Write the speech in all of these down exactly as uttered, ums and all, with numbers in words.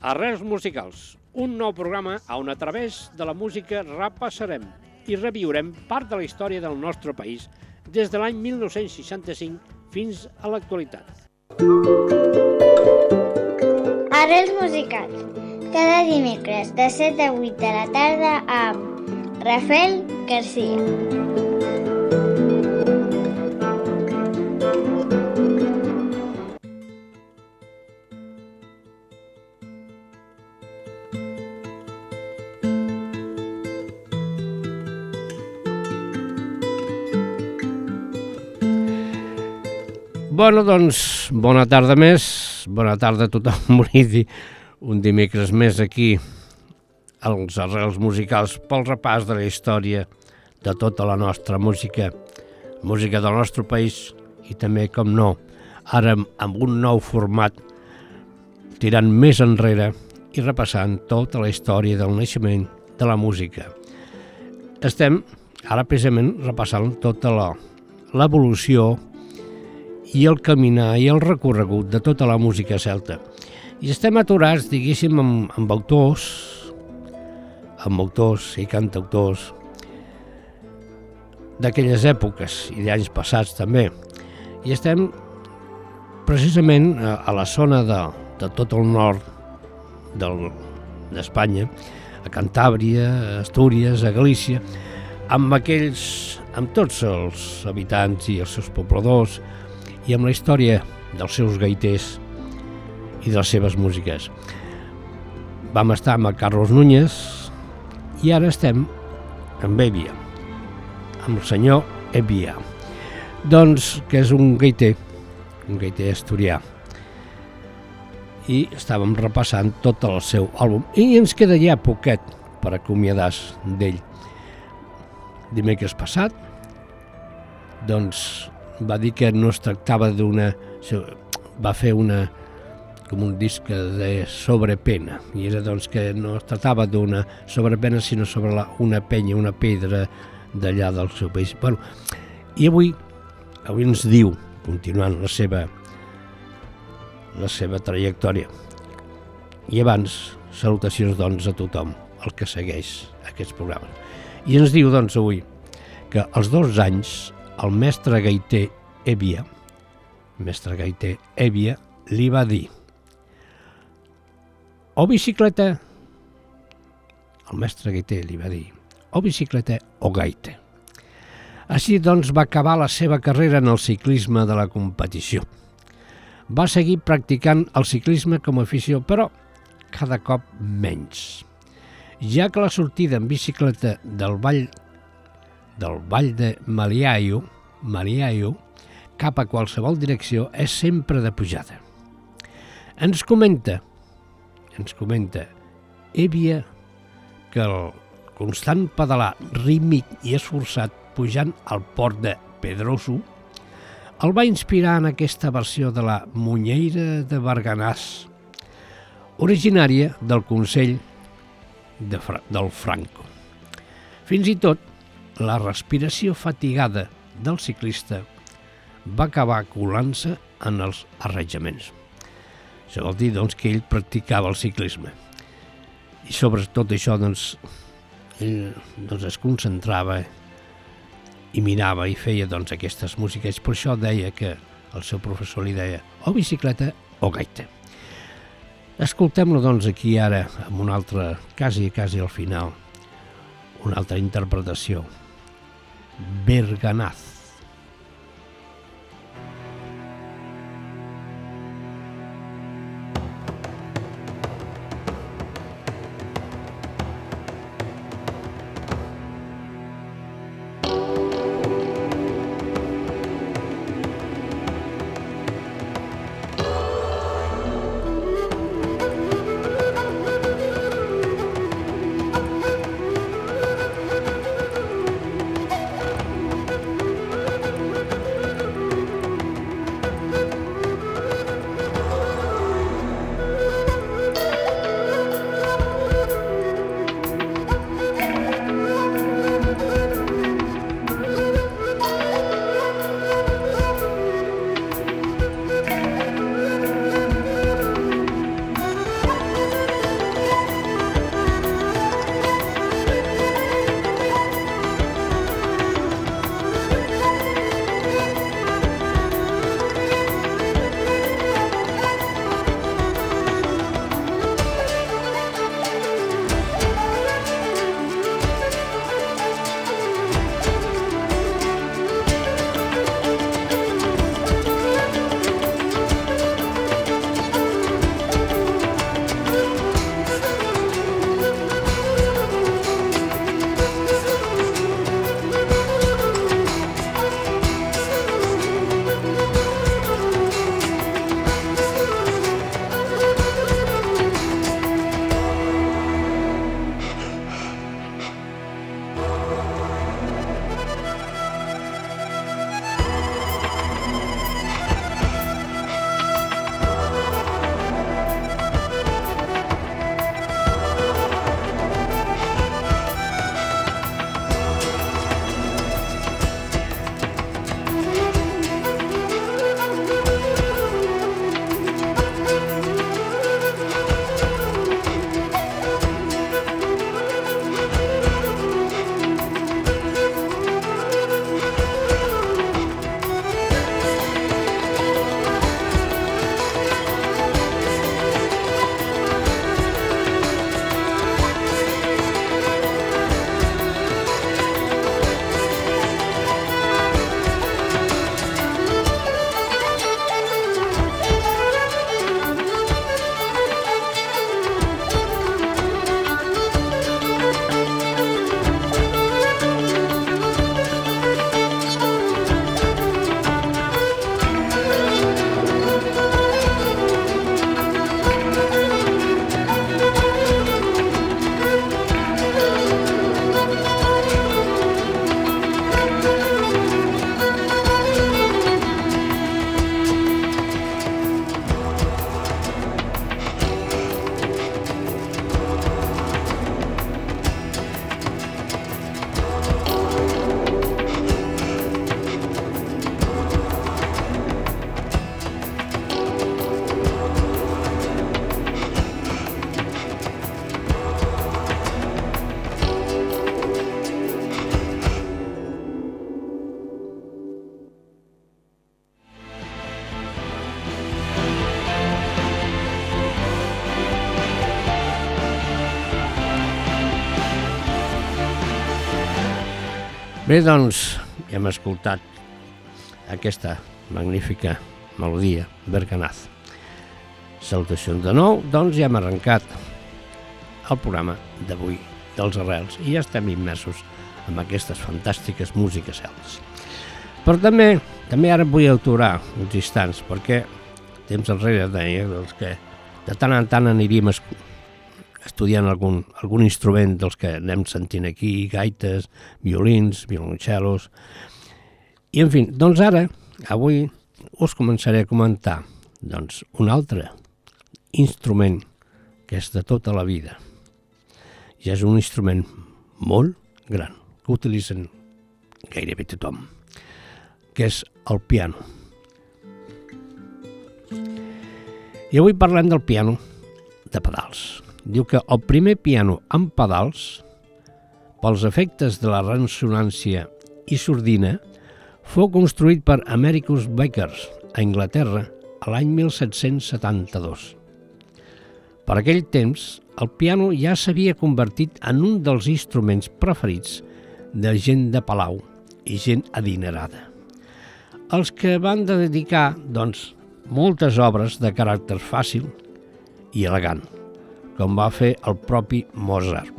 Arrels musicals, un nou programa on a través de la música repassarem i reviurem part de la història del nostre país des de l'any mil nou-cents seixanta-cinc fins a l'actualitat. Arrels musicals, cada dimecres de set a vuit de la tarda amb Rafael García. Bueno, doncs, bona tarda més, bona tarda a tothom, volia dir, un dimecres més aquí, als Arrels musicals, pel repàs de la història de tota la nostra música, música del nostre país, i també, com no, ara amb un nou format, tirant més enrere i repassant tota la història del naixement de la música. Estem, ara precisament, repassant tota l'evolució i el caminar i el recorregut de tota la música celta. I estem aturats, diguéssim, amb, amb autors, amb autors i cantautors d'aquelles èpoques i d'anys passats també. I estem precisament a, a la zona de, de tot el nord d'Espanya, a Cantàbria, a Astúries, a Galícia, amb aquells, amb tots els habitants i els seus pobladors, i amb la història dels seus gaiters i de les seves músiques. Vam estar amb Carlos Núñez i ara estem amb Hèbia, amb el senyor Hèbia, doncs, que és un gaiter, un gaiter asturià. I estàvem repassant tot el seu àlbum i ens queda ja poquet per acomiadar-se d'ell. Dimecres passat, doncs, va dir que no es tractava d'una... va fer una... com un disc de sobrepena, i era doncs que no es tractava d'una sobrepena, sinó sobre la, una penya, una pedra d'allà del seu país. Bueno, i avui, avui ens diu, continuant la seva, la seva trajectòria, i abans, salutacions doncs a tothom, el que segueix aquests programes. I ens diu doncs avui que als dos anys el mestre gaiter Hèbia, mestre gaiter Hèbia, li va dir: o bicicleta, el mestre gaiter li va dir, o bicicleta o gaita. Així doncs va acabar la seva carrera en el ciclisme de la competició. Va seguir practicant el ciclisme com a afició, però cada cop menys, ja que la sortida en bicicleta del vall del vall de Maliaio, Maliaio, cap a qualsevol direcció és sempre de pujada. Ens comenta, ens comenta Hèbia que el constant pedalar rítmic i esforçat pujant al port de Pedroso el va inspirar en aquesta versió de la Munyeira de Berganàs, originària del Consell de Fra- del Franco. Fins i tot, la respiració fatigada del ciclista va acabar colant-se en els arranjaments. Això vol dir doncs, que ell practicava el ciclisme. I sobre tot això doncs, ell doncs, es concentrava i mirava i feia doncs, aquestes músiques. Per això deia que el seu professor li deia o bicicleta o gaita. Escoltem-lo doncs, aquí ara amb una altra, quasi, quasi al final, una altra interpretació. Berganaz. Bé, doncs, hem escoltat aquesta magnífica melodia, Berganaz. Salutacions de nou, doncs ja hem arrencat el programa d'avui dels Arrels i ja estem immersos en aquestes fantàstiques músiques celtes. Però també, també ara vull aturar uns instants, perquè temps enrere deia doncs, que de tant en tant aniríem estudiant algun, algun instrument dels que anem sentint aquí, gaites, violins, violoncellos. I en fi, doncs ara, avui us començaré a comentar doncs, un altre instrument que és de tota la vida. I és un instrument molt gran, que utilitzen gairebé tothom, que és el piano. I avui parlem del piano de pedals. Diu que el primer piano amb pedals, pels efectes de la ressonància i sordina, fou construït per Americus Bakers a Anglaterra a l'any mil set-cents setanta-dos. Per aquell temps, el piano ja s'havia convertit en un dels instruments preferits de gent de palau i gent adinerada, els que van dedicar, doncs, moltes obres de caràcter fàcil i elegant, com va fer el propi Mozart.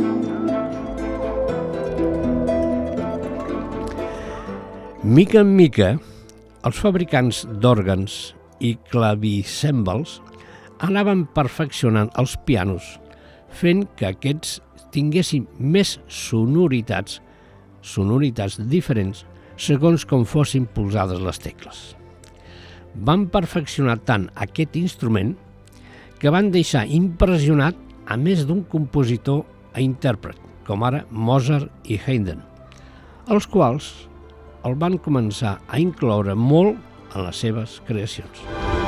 Mica en mica, els fabricants d'òrgans i clavicèmbals anaven perfeccionant els pianos, fent que aquests tinguessin més sonoritats, sonoritats diferents, segons com fossin posades les tecles. Van perfeccionar tant aquest instrument que van deixar impressionat a més d'un compositor i intèrpret, com ara Mozart i Haydn, els quals el van començar a incloure molt en les seves creacions.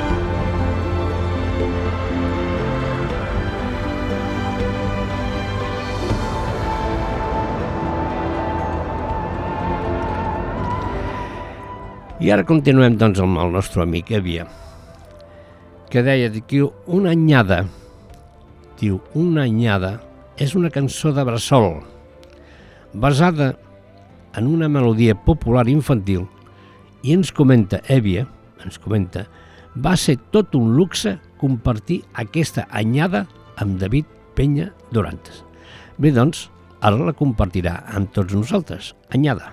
I ara continuem doncs amb el nostre amic Hèbia, que deia que una anyada, diu, una anyada és una cançó de bressol, basada en una melodia popular infantil, i ens comenta Hèbia, ens comenta, va ser tot un luxe compartir aquesta anyada amb David Penya Dorantes. Bé, doncs, ara la compartirà amb tots nosaltres, anyada.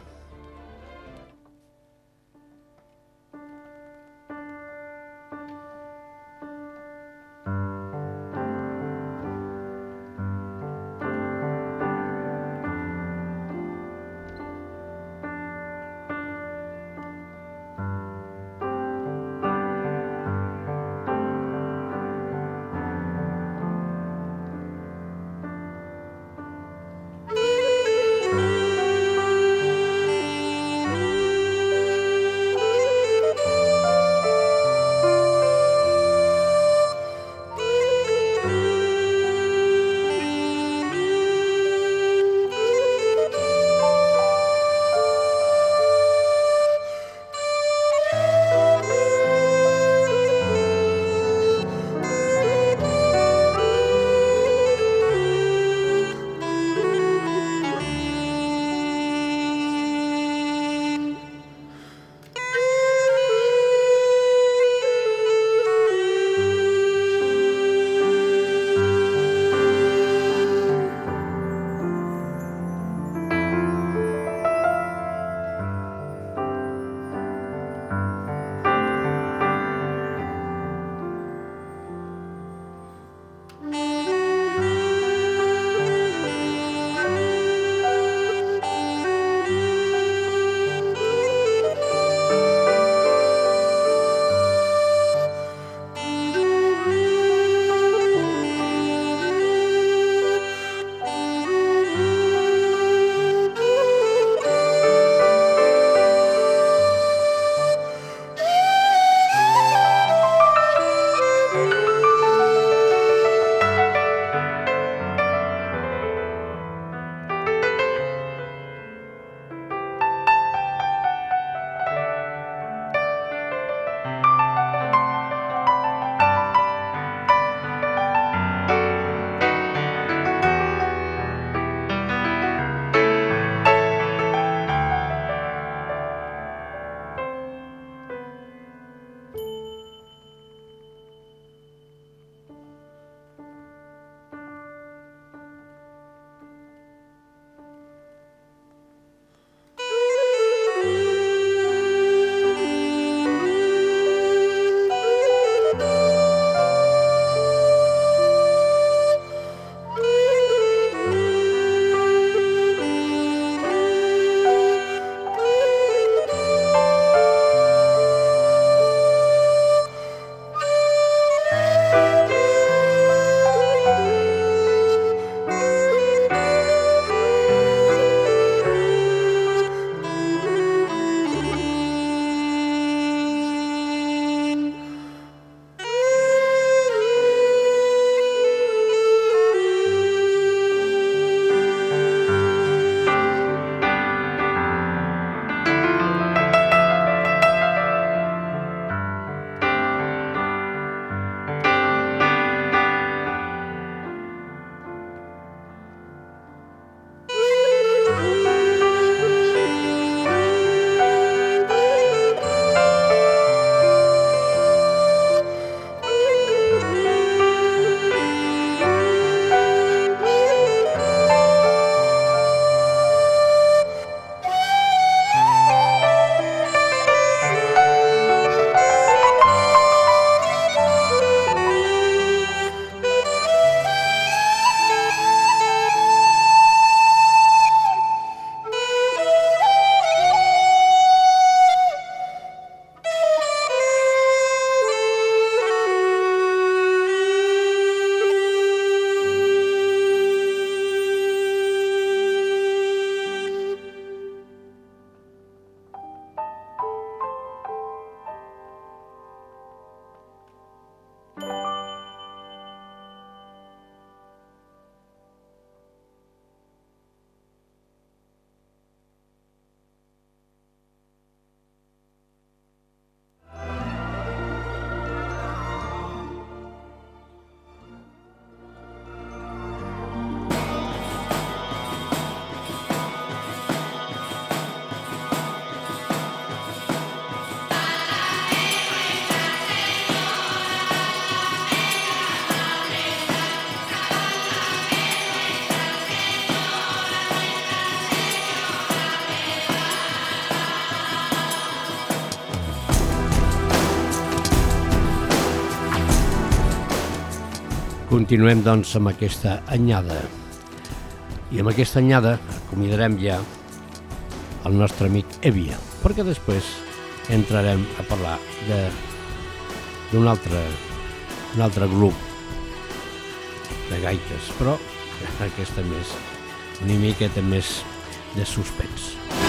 Continuem, doncs, amb aquesta anyada. I amb aquesta anyada acomiadarem ja el nostre amic Hèbia, perquè després entrarem a parlar de d'un altre, un altre grup de gaites, però aquesta més, una miqueta més de suspens.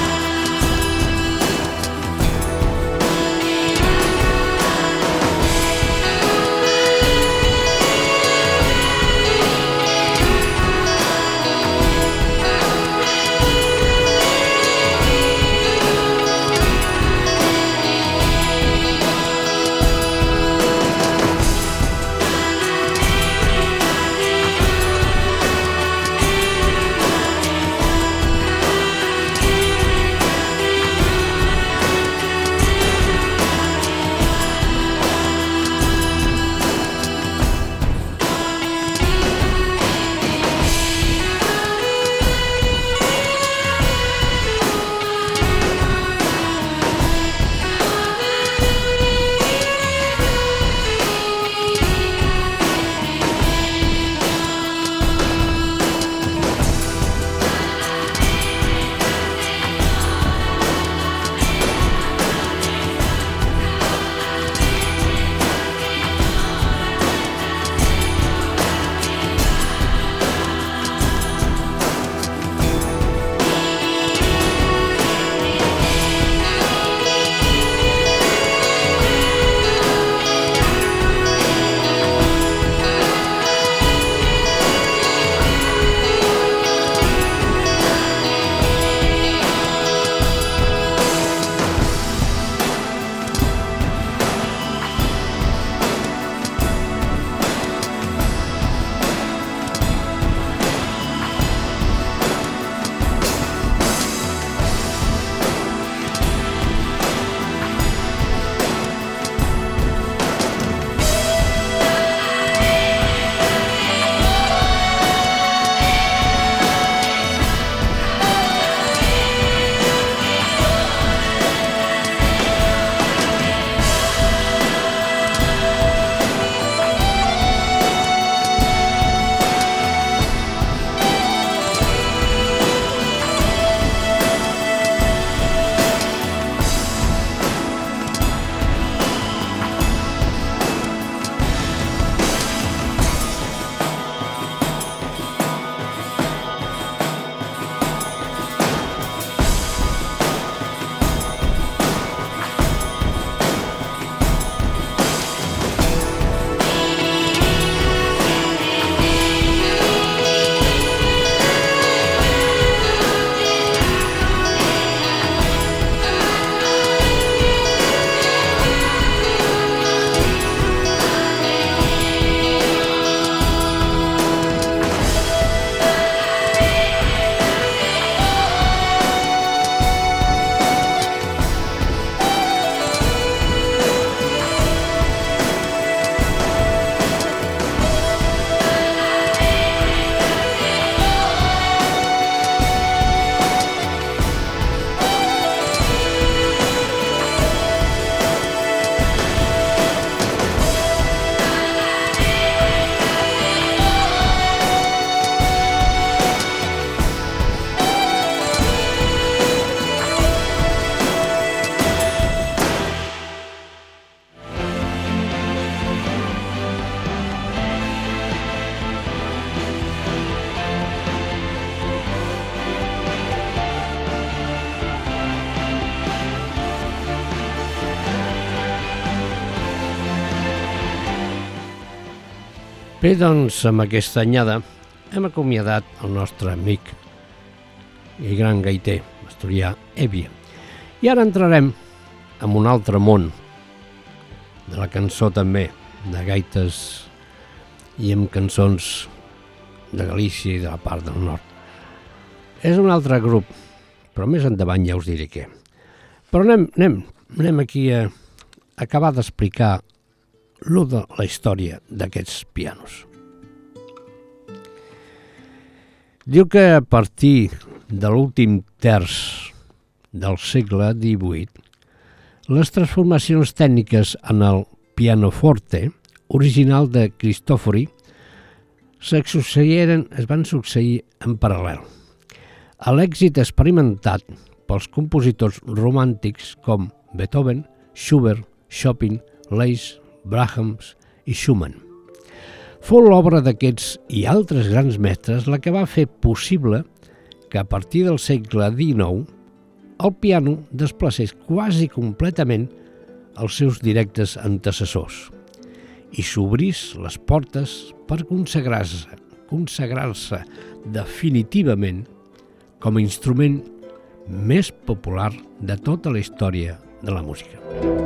Bé, doncs, amb aquesta anyada hem acomiadat el nostre amic i gran gaiter, l'asturià Hèbia. I ara entrarem en un altre món de la cançó també, de gaites i amb cançons de Galícia i de la part del nord. És un altre grup, però més endavant ja us diré què. Però anem, anem, anem aquí a acabar d'explicar lo de la història d'aquests pianos. Diu que a partir de l'últim terç del segle divuit, les transformacions tècniques en el pianoforte, original de Cristofori, se succeïren, es van succeir en paral·lel. A l'èxit experimentat pels compositors romàntics com Beethoven, Schubert, Chopin, Liszt, Brahms i Schumann. Fou l'obra d'aquests i altres grans mestres la que va fer possible que a partir del segle dinou el piano desplacés quasi completament els seus directes antecessors i s'obrís les portes per consagrar-se consagrar-se definitivament com a instrument més popular de tota la història de la música.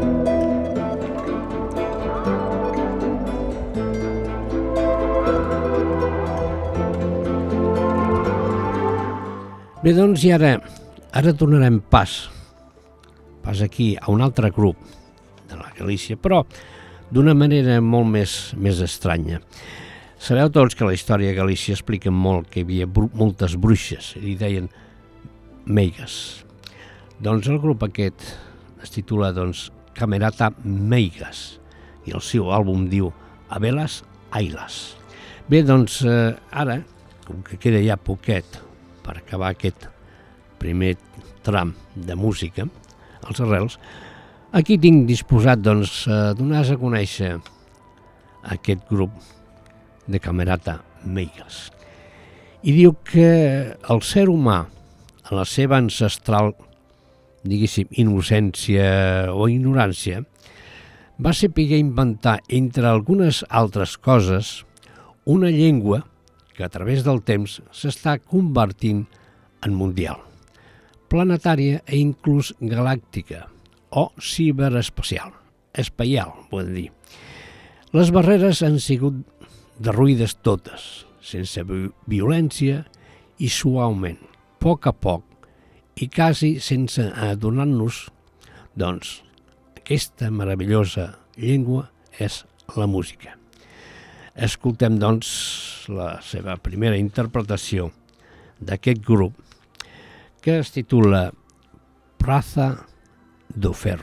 Bé, doncs, i ara, ara tornarem pas, pas aquí a un altre grup de la Galícia, però d'una manera molt més, més estranya. Sabeu tots que la història de Galícia explica molt que hi havia bru moltes bruixes, i deien meigas. Doncs el grup aquest es titula doncs, Camerata Meigas, i el seu àlbum diu Abelas Ailas. Bé, doncs, eh, ara, com que queda ja poquet per acabar aquest primer tram de música, els arrels, aquí tinc disposat doncs, a donar-se a conèixer aquest grup de Camerata Meigas. I diu que el ser humà, en la seva ancestral, diguéssim, innocència o ignorància, va saber inventar, entre algunes altres coses, una llengua que a través del temps s'està convertint en mundial, planetària i inclús galàctica o ciberespacial, espaial, podem dir. Les barreres han sigut derruïdes totes, sense violència i suaument, a poc a poc, i quasi sense adonar-nos, doncs, aquesta meravellosa llengua és la música. Escoltem, doncs, la seva primera interpretació d'aquest grup que es titula Praça do Ferro.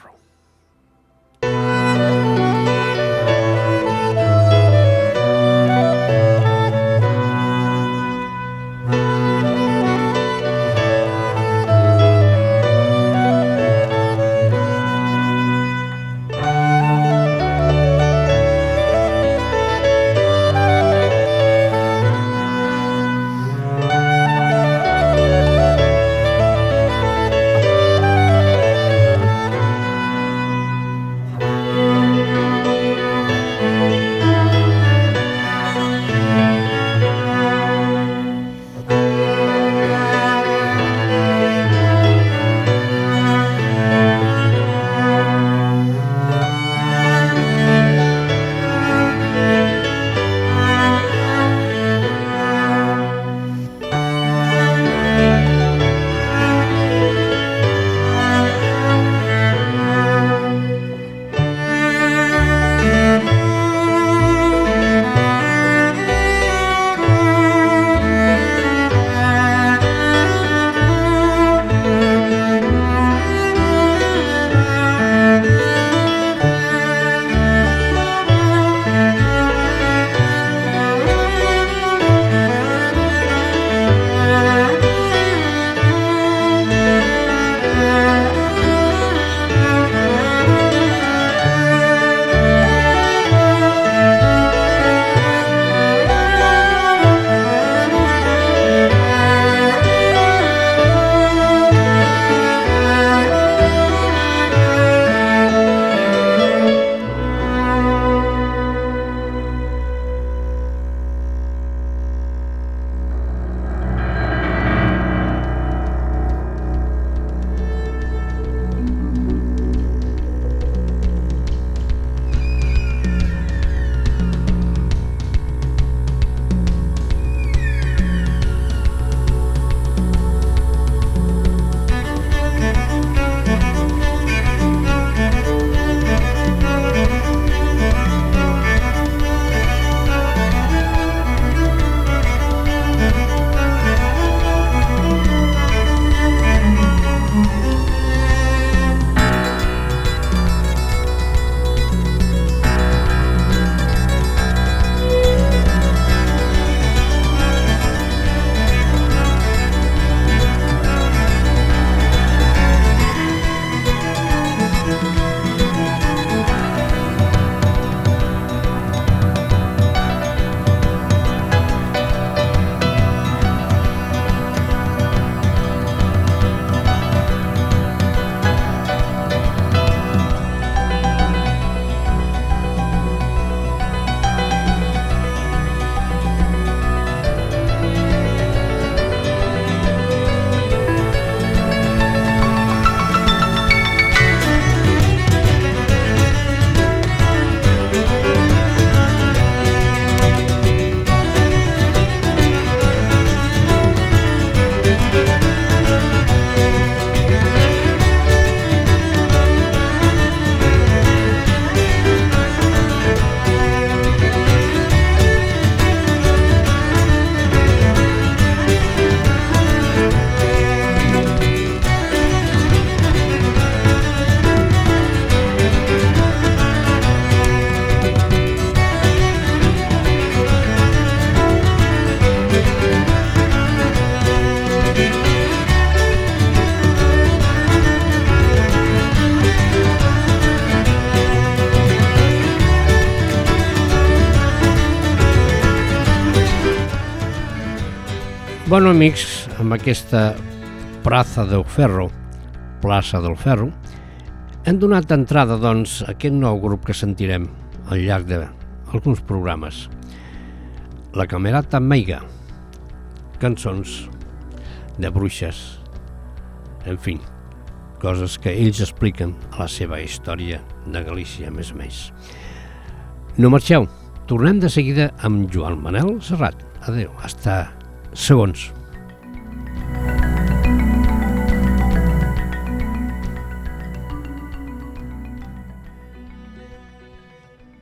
Bueno, amics, amb aquesta Praça del Ferro, plaça del Ferro, hem donat entrada, doncs, a aquest nou grup que sentirem al llarg d'alguns programes. La Camerata Meiga, cançons de bruixes, en fi, coses que ells expliquen a la seva història de Galícia, més o menys. No marxeu, tornem de seguida amb Joan Manel Serrat. Adéu, hasta segons.